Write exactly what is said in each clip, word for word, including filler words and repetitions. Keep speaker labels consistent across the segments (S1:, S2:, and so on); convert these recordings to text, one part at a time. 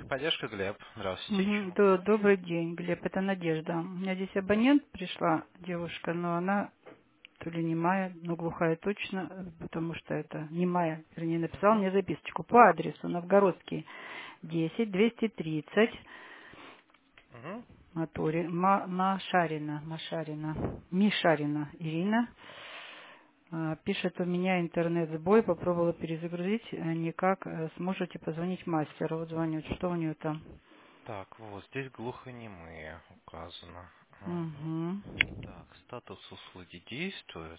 S1: Техподдержка, Глеб. Здравствуйте.
S2: Мгм.
S1: Чем
S2: Д-
S1: помочь?
S2: Добрый день, Глеб, это Надежда. У меня здесь абонент пришла, девушка, но она то ли немая, но глухая точно, э, потому что это немая, вернее, написала
S1: Угу.
S2: мне записочку по адресу Новгородский десять, двести тридцать,
S1: Угу.
S2: Матори, Ма- Машарина, Машарина, Мишарина Ирина. А, Пишет, у меня интернет-сбой, попробовала перезагрузить, э, никак, э, сможете позвонить мастеру, вот звонит, что у нее там?
S1: Так, вот, здесь глухонемые указано. Ага.
S2: Угу.
S1: Так, статус услуги действует.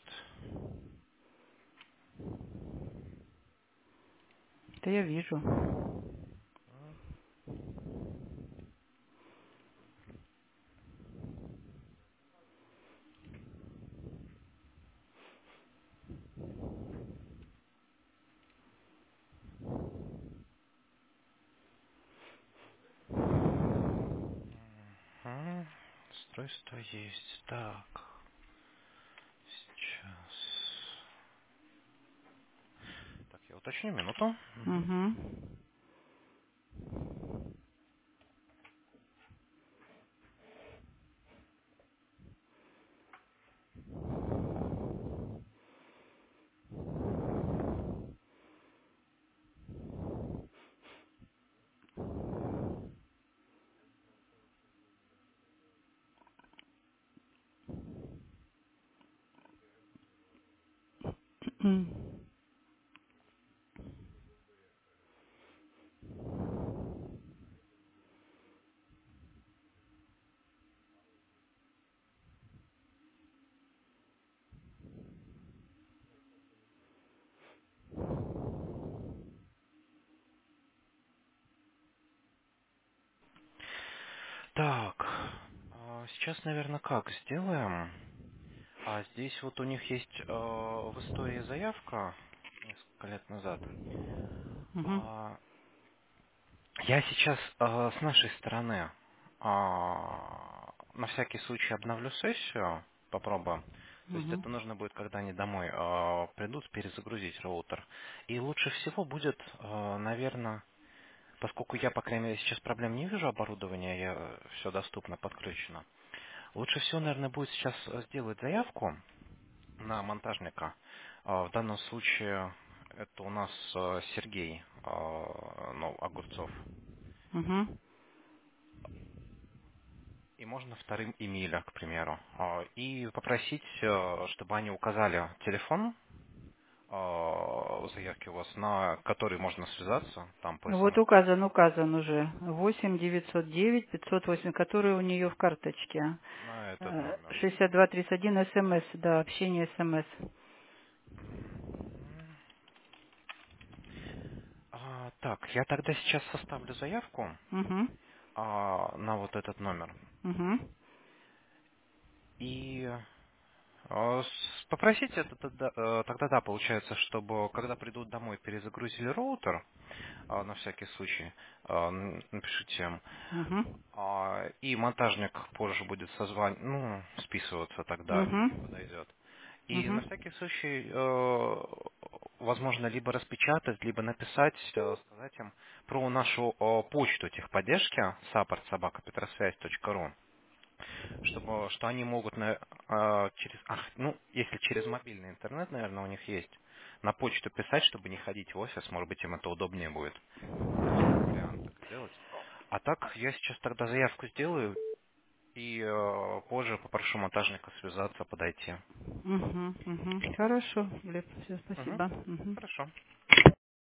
S2: Это я вижу.
S1: Угу. Устройство есть. Так, сейчас. Так, я уточню минуту. Угу.
S2: Угу.
S1: Так, а, сейчас, наверное, как сделаем? А здесь вот у них есть э, в истории заявка несколько лет назад.
S2: Угу.
S1: А, Я сейчас э, с нашей стороны а, на всякий случай обновлю сессию, попробуем. То есть
S2: Угу.
S1: это нужно будет, когда они домой э, придут, перезагрузить роутер. И лучше всего будет, наверное, поскольку я, по крайней мере, сейчас проблем не вижу оборудования, я все доступно, подключено. Лучше всего, наверное, будет сейчас э, сделать заявку на монтажника. А, В данном случае это у нас э, Сергей э, ну, Огурцов.
S2: Угу.
S1: И можно вторым Эмиля, к примеру. А, И попросить, э, чтобы они указали телефон э, в заявке у вас, на который можно связаться, там по
S2: Вот
S1: смс.
S2: указан, указан уже. Восемь девятьсот девять пятьсот восемь, который у нее в карточке.
S1: На этот
S2: Э,
S1: номер.
S2: шестьдесят два тридцать один СМС, да, общение СМС.
S1: Мгм. А, так, я тогда сейчас составлю заявку
S2: Угу.
S1: а, на вот этот номер.
S2: Угу.
S1: И а, с- попросите это тогда, э, тогда да, получается, чтобы когда придут домой, перезагрузили роутер, а, на всякий случай, а, н- напишите им.
S2: Угу.
S1: А, И монтажник позже будет созван... ну, списываться тогда,
S2: Угу.
S1: подойдет. И на
S2: Угу.
S1: всякий случай, э, возможно, либо распечатать, либо написать, э, сказать им про нашу э, почту техподдержки support собака петросвязь точка ру, чтобы что они могут на, э, через, ах, ну, если через мобильный интернет, наверное, у них есть, на почту писать, чтобы не ходить в офис, может быть, им это удобнее будет. Есть такой вариант так сделать. А так я сейчас тогда заявку сделаю и э, позже попрошу монтажника связаться, подойти.
S2: Угу. Угу. Хорошо, Глеб, все,
S1: Угу.
S2: спасибо. Угу.
S1: Хорошо.